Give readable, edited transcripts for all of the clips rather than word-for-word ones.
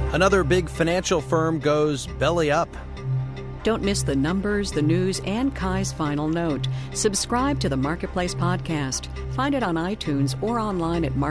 Another big financial firm goes belly up. Don't miss the numbers, the news, and Kai's final note. Subscribe to the Marketplace podcast. Find it on iTunes or online at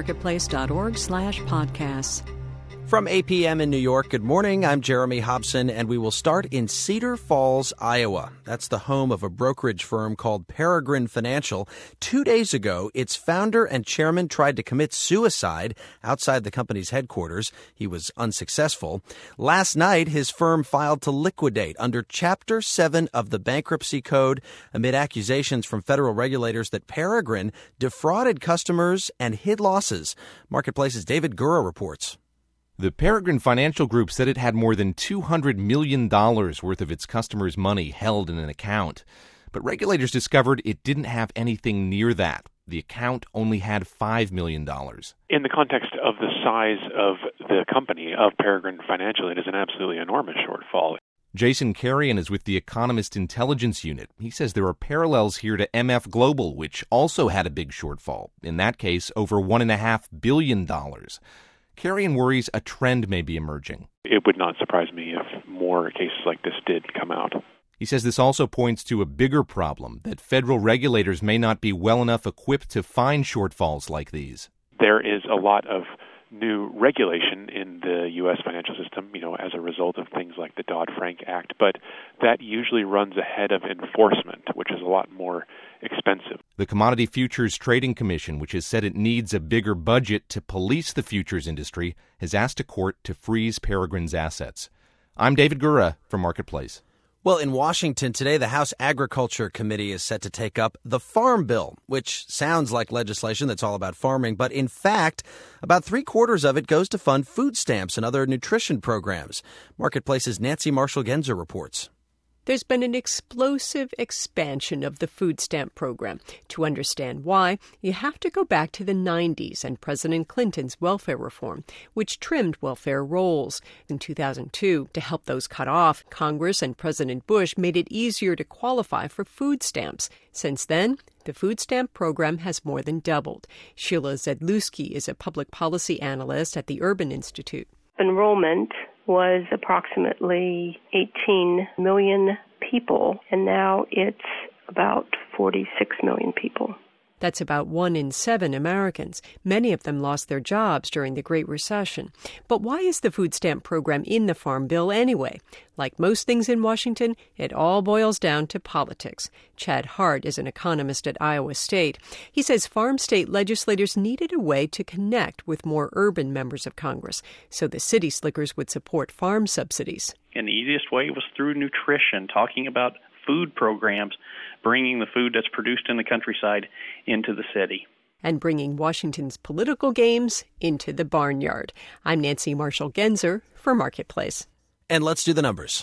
marketplace.org/podcasts. From APM in New York, good morning. I'm Jeremy Hobson, and we will start in Cedar Falls, Iowa. That's the home of a brokerage firm called Peregrine Financial. 2 days ago, its founder and chairman tried to commit suicide outside the company's headquarters. He was unsuccessful. Last night, his firm filed to liquidate under Chapter 7 of the Bankruptcy Code amid accusations from federal regulators that Peregrine defrauded customers and hid losses. Marketplace's David Gura reports. The Peregrine Financial Group said it had more than $200 million worth of its customers' money held in an account. But regulators discovered it didn't have anything near that. The account only had $5 million. In the context of the size of the company, of Peregrine Financial, it is an absolutely enormous shortfall. Jason Carrion is with the Economist Intelligence Unit. He says there are parallels here to MF Global, which also had a big shortfall. In that case, over $1.5 billion. Carrion worries a trend may be emerging. It would not surprise me if more cases like this did come out. He says this also points to a bigger problem, that federal regulators may not be well enough equipped to find shortfalls like these. There is a lot of new regulation in the U.S. financial system, as a result of things like the Dodd-Frank Act, but that usually runs ahead of enforcement, which is a lot more expensive. The Commodity Futures Trading Commission, which has said it needs a bigger budget to police the futures industry, has asked a court to freeze Peregrine's assets. I'm David Gura for Marketplace. Well, in Washington today, the House Agriculture Committee is set to take up the Farm Bill, which sounds like legislation that's all about farming. But in fact, about 3/4 of it goes to fund food stamps and other nutrition programs. Marketplace's Nancy Marshall-Genzer reports. There's been an explosive expansion of the food stamp program. To understand why, you have to go back to the 90s and President Clinton's welfare reform, which trimmed welfare rolls. In 2002, to help those cut off, Congress and President Bush made it easier to qualify for food stamps. Since then, the food stamp program has more than doubled. Sheila Zedlewski is a public policy analyst at the Urban Institute. Enrollment was approximately 18 million people, and now it's about 46 million people. That's about 1 in 7 Americans. Many of them lost their jobs during the Great Recession. But why is the food stamp program in the Farm Bill anyway? Like most things in Washington, it all boils down to politics. Chad Hart is an economist at Iowa State. He says farm state legislators needed a way to connect with more urban members of Congress, so the city slickers would support farm subsidies. And the easiest way was through nutrition, talking about food programs, bringing the food that's produced in the countryside into the city. And bringing Washington's political games into the barnyard. I'm Nancy Marshall-Genzer for Marketplace. And let's do the numbers.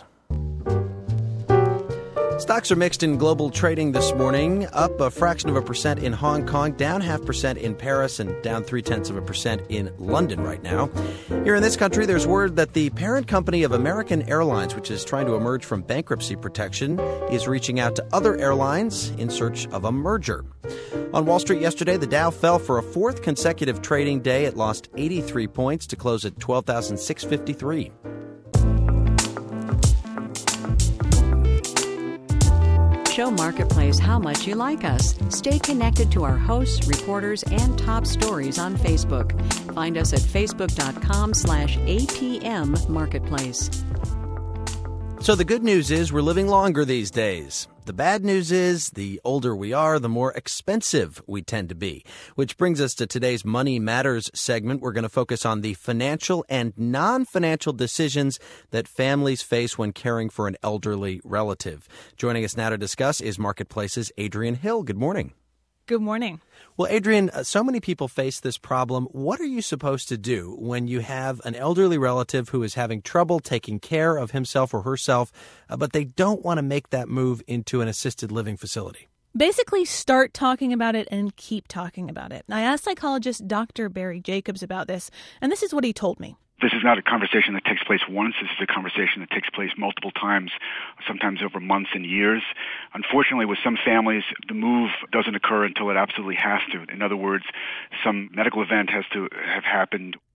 Stocks are mixed in global trading this morning, up 0.1% in Hong Kong, down 0.5% in Paris, and down 0.3% in London right now. Here in this country, there's word that the parent company of American Airlines, which is trying to emerge from bankruptcy protection, is reaching out to other airlines in search of a merger. On Wall Street yesterday, the Dow fell for a fourth consecutive trading day. It lost 83 points to close at 12,653. Show Marketplace how much you like us. Stay connected to our hosts, reporters, and top stories on Facebook. Find us at facebook.com/APM Marketplace. So the good news is we're living longer these days. The bad news is the older we are, the more expensive we tend to be. Which brings us to today's Money Matters segment. We're going to focus on the financial and non-financial decisions that families face when caring for an elderly relative. Joining us now to discuss is Marketplace's Adrienne Hill. Good morning. Good morning. Well, Adrienne, so many people face this problem. What are you supposed to do when you have an elderly relative who is having trouble taking care of himself or herself, but they don't want to make that move into an assisted living facility? Basically, start talking about it and keep talking about it. I asked psychologist Dr. Barry Jacobs about this, and this is what he told me. This is not a conversation that takes place once. This is a conversation that takes place multiple times, sometimes over months and years. Unfortunately, with some families, the move doesn't occur until it absolutely has to. In other words, some medical event has to have happened.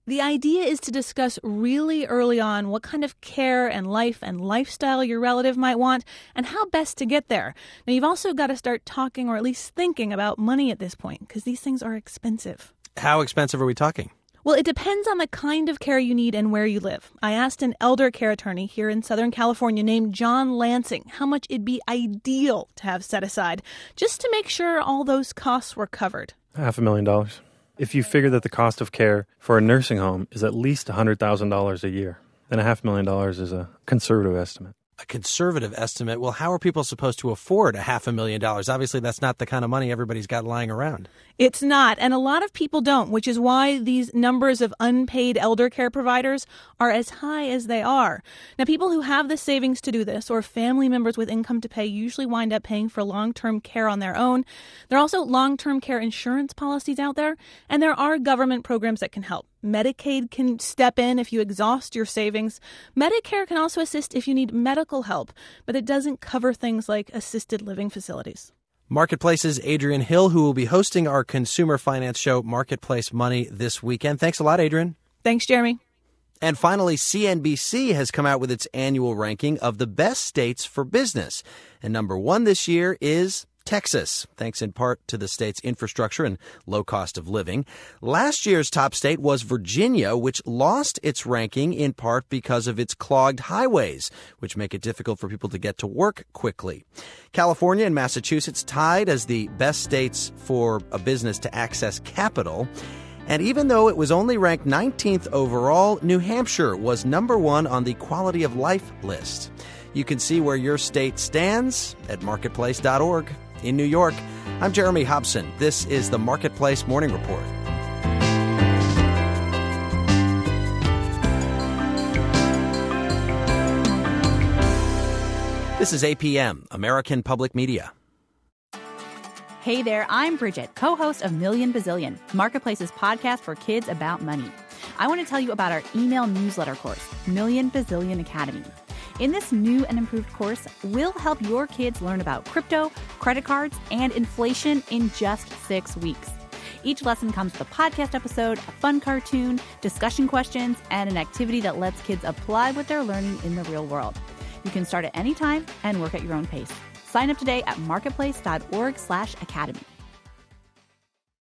The idea is to discuss really early on what kind of care and life and lifestyle your relative might want and how best to get there. Now, you've also got to start talking or at least thinking about money at this point because these things are expensive. How expensive are we talking? Well, it depends on the kind of care you need and where you live. I asked an elder care attorney here in Southern California named John Lansing how much it'd be ideal to have set aside just to make sure all those costs were covered. $500,000. If you figure that the cost of care for a nursing home is at least $100,000 a year, then $500,000 is a conservative estimate. A conservative estimate? Well, how are people supposed to afford $500,000? Obviously, that's not the kind of money everybody's got lying around. It's not, and a lot of people don't, which is why these numbers of unpaid elder care providers are as high as they are. Now, people who have the savings to do this or family members with income to pay usually wind up paying for long-term care on their own. There are also long-term care insurance policies out there, and there are government programs that can help. Medicaid can step in if you exhaust your savings. Medicare can also assist if you need medical help, but it doesn't cover things like assisted living facilities. Marketplace's Adrian Hill, who will be hosting our consumer finance show, Marketplace Money, this weekend. Thanks a lot, Adrian. Thanks, Jeremy. And finally, CNBC has come out with its annual ranking of the best states for business. And number one this year is Texas, thanks in part to the state's infrastructure and low cost of living. Last year's top state was Virginia, which lost its ranking in part because of its clogged highways, which make it difficult for people to get to work quickly. California and Massachusetts tied as the best states for a business to access capital. And even though it was only ranked 19th overall, New Hampshire was number one on the quality of life list. You can see where your state stands at marketplace.org. In New York, I'm Jeremy Hobson. This is the Marketplace Morning Report. This is APM, American Public Media. Hey there, I'm Bridget, co-host of Million Bazillion, Marketplace's podcast for kids about money. I want to tell you about our email newsletter course, Million Bazillion Academy. In this new and improved course, we'll help your kids learn about crypto, credit cards, and inflation in just 6 weeks. Each lesson comes with a podcast episode, a fun cartoon, discussion questions, and an activity that lets kids apply what they're learning in the real world. You can start at any time and work at your own pace. Sign up today at marketplace.org/academy.